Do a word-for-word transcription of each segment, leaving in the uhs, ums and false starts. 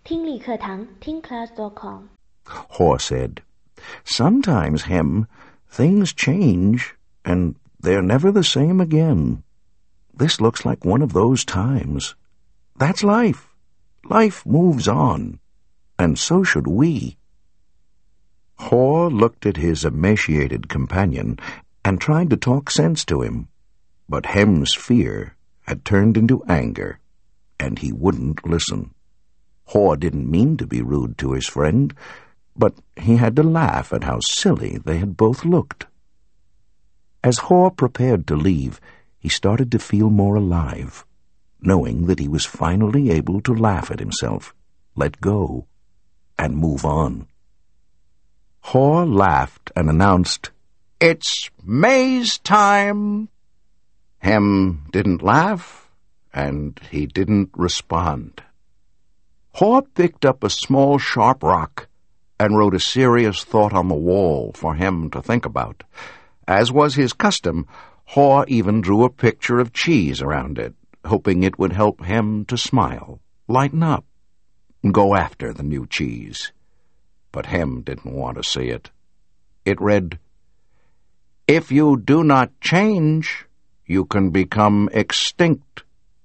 听力课堂听 class dot com。 Hor said, "Sometimes, Hem, things change, and they're never the same again. This looks like one of those times. That's life. Life moves on, and so should we." Hor looked at his emaciated companion and tried to talk sense to him, but Hem's fear had turned into anger, and he wouldn't listen. Hor didn't mean to be rude to his friend, but he had to laugh at how silly they had both looked. As Hor prepared to leave, he started to feel more alive, knowing that he was finally able to laugh at himself, let go, and move on. Hor laughed and announced, "It's maze time!" Hem didn't laugh, and he didn't respond. Hor picked up a small sharp rock and wrote a serious thought on the wall for Hem to think about. As was his custom, Hor even drew a picture of cheese around it, hoping it would help Hem to smile, lighten up, and go after the new cheese. But Hem didn't want to see it. It read, "If you do not change, you can become extinct."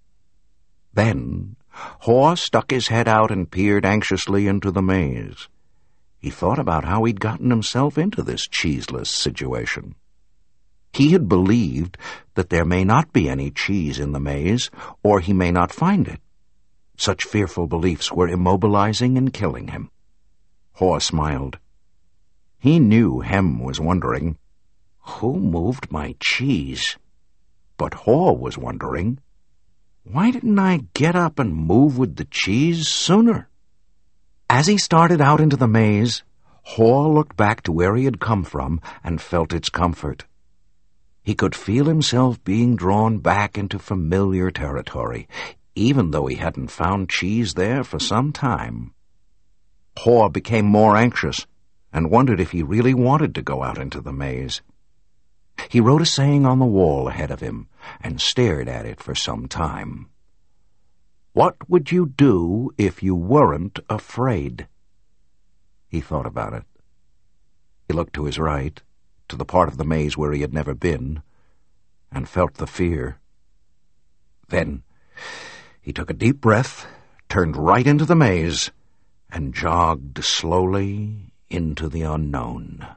Then Hor stuck his head out and peered anxiously into the maze. He thought about how he'd gotten himself into this cheeseless situation. He had believed that there may not be any cheese in the maze, or he may not find it. Such fearful beliefs were immobilizing and killing him. Hor smiled. He knew Hem was wondering, who moved my cheese? But Hor was wondering, why didn't I get up and move with the cheese sooner? As he started out into the maze, Hor looked back to where he had come from and felt its comfort. He could feel himself being drawn back into familiar territory, even though he hadn't found cheese there for some time. Hor became more anxious and wondered if he really wanted to go out into the maze. He wrote a saying on the wall ahead of him and stared at it for some time. What would you do if you weren't afraid? He thought about it. He looked to his right, to the part of the maze where he had never been, and felt the fear. Then he took a deep breath, turned right into the maze, and jogged slowly into the unknown.